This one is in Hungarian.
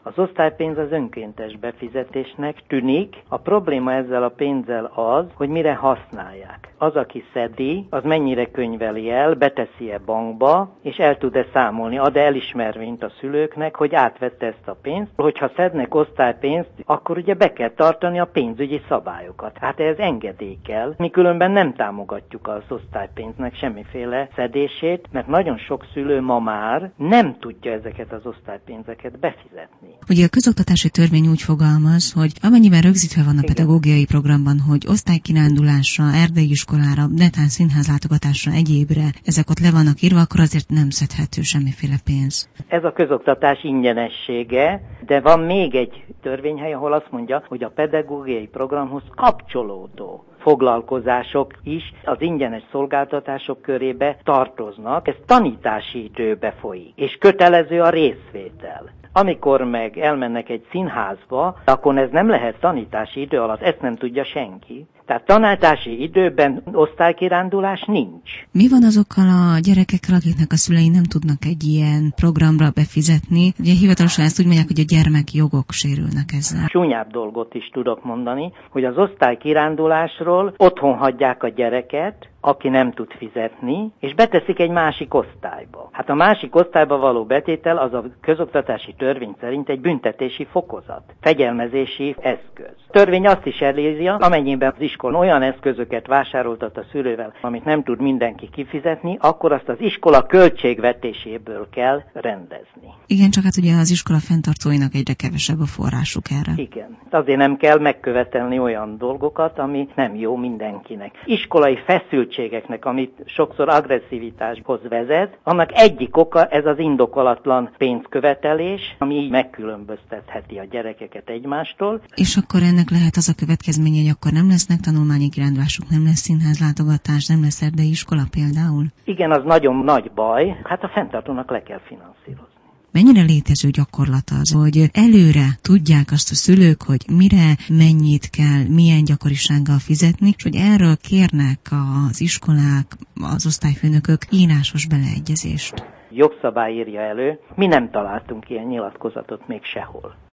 Az osztálypénz az önkéntes befizetésnek tűnik. A probléma ezzel a pénzzel az, hogy mire használják. Az, aki szedi, az mennyire könyveli el, beteszi-e bankba, és el tud-e számolni, ad-e elismervényt a szülőknek, hogy átvette ezt a pénzt. Hogyha szednek osztálypénzt, akkor ugye be kell tartani a pénzügyi szabályokat. Hát ez engedély kell. Mi különben nem támogatjuk az osztálypénznek semmiféle szedését, mert nagyon sok szülő ma már nem tudja ezeket az osztálypénzeket befizetni. Ugye a közoktatási törvény úgy fogalmaz, hogy amennyiben rögzítve van a pedagógiai programban, hogy osztálykirándulásra, erdei iskolára, netán színházlátogatásra, egyébre, ezek ott le vannak írva, akkor azért nem szedhető semmiféle pénz. Ez a közoktatás ingyenessége, de van még egy törvényhely, ahol azt mondja, hogy a pedagógiai programhoz kapcsolódó foglalkozások is az ingyenes szolgáltatások körébe tartoznak. Ez tanítási időbe folyik, és kötelező a részvétel. Amikor meg elmennek egy színházba, akkor ez nem lehet tanítási idő alatt, ezt nem tudja senki. Tehát tanítási időben osztálykirándulás nincs. Mi van azokkal a gyerekekkel, akiknek a szülei nem tudnak egy ilyen programra befizetni? Ugye hivatalosan ezt úgy mondják, hogy a gyermekjogok sérülnek ezzel. Csúnyább dolgot is tudok mondani, hogy az osztálykirándulásról otthon hagyják a gyereket, aki nem tud fizetni, és beteszik egy másik osztályba. Hát a másik osztályba való betétel az a közoktatási törvény szerint egy büntetési fokozat, fegyelmezési eszköz. A törvény azt is elírja, amennyiben az iskola olyan eszközöket vásároltat a szülővel, amit nem tud mindenki kifizetni, akkor azt az iskola költségvetéséből kell rendezni. Igen, csak hát ugye az iskola fenntartóinak egyre kevesebb a forrásuk erre. Igen. Azért nem kell megkövetelni olyan dolgokat, ami nem jó mindenkinek. Iskolai feszültségeknek, amit sokszor agresszivitáshoz vezet, annak egyik oka ez az indokolatlan pénzkövetelés, ami így megkülönböztetheti a gyerekeket egymástól. És akkor ennek lehet az a következménye, hogy akkor nem lesznek tanulmányi kirándulások, nem lesz színházlátogatás, nem lesz erdei iskola például? Igen, az nagyon nagy baj. Hát a fenntartónak le kell finanszírozni. Mennyire létező gyakorlat az, hogy előre tudják azt a szülők, hogy mire, mennyit kell, milyen gyakorisággal fizetni, és hogy erről kérnek az iskolák, az osztályfőnökök írásos beleegyezést? Jogszabály írja elő, mi nem találtunk ilyen nyilatkozatot még sehol.